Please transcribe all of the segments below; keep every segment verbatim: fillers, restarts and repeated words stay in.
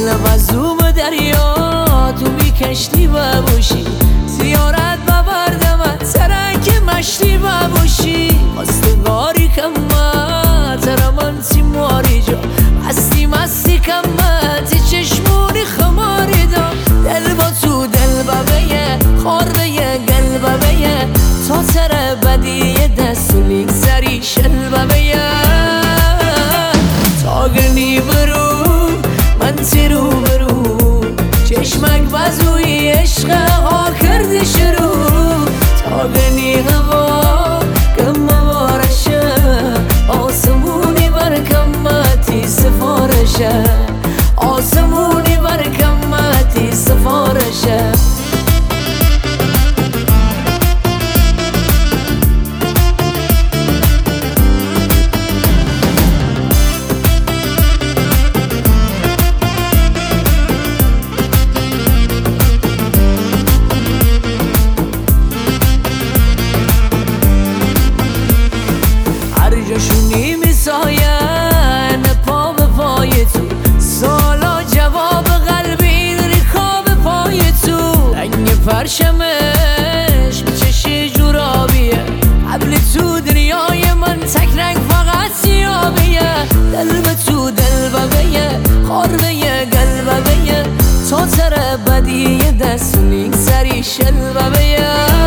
دل مظلوم دریا تو بی کشتی باشی، زیارت ببردم ترک مشتی باشی، خواستگاری کمه ترمانتی ماری جا، مستی مستی کمه تی چشمونی خماری دا، دل با تو دل ببیه خورده گل ببیه، تا سر بدی دست لیک سری شل ببیه، تا گرنی برو من تیرو برو، چشمک بازوی عشق ها کردی شروع، تا گرنی هوا کم بارشه، آسمونی بر کمتی سفارشه، آسمونی بر کمتی سفارشه. جاشونی میساین پا به پای تو، سالا جواب قلبی ریخا به پای تو، رنگ پرشمش میچشی جورابیه، قبل تو دنیای من تک رنگ فقط سیابیه، دل به تو دل ببیه خورده گل ببیه، تا سر بدی دست لیک سری شل ببیه،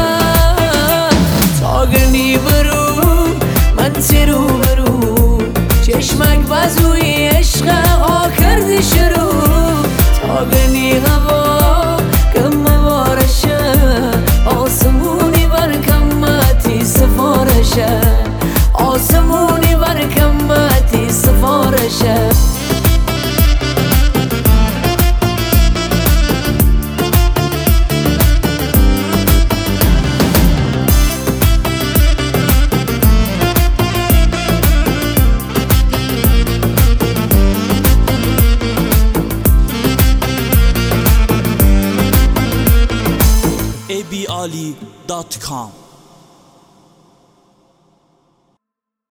تا گرنی برو من تیرو برو، چشمک بازوی عشق ها کردی شروع، تا گرنی هوا کم بارشه، آسمونی بر کمتی سفارشه، آسمونی بر کمتی سفارشه. ای بی علی دات کام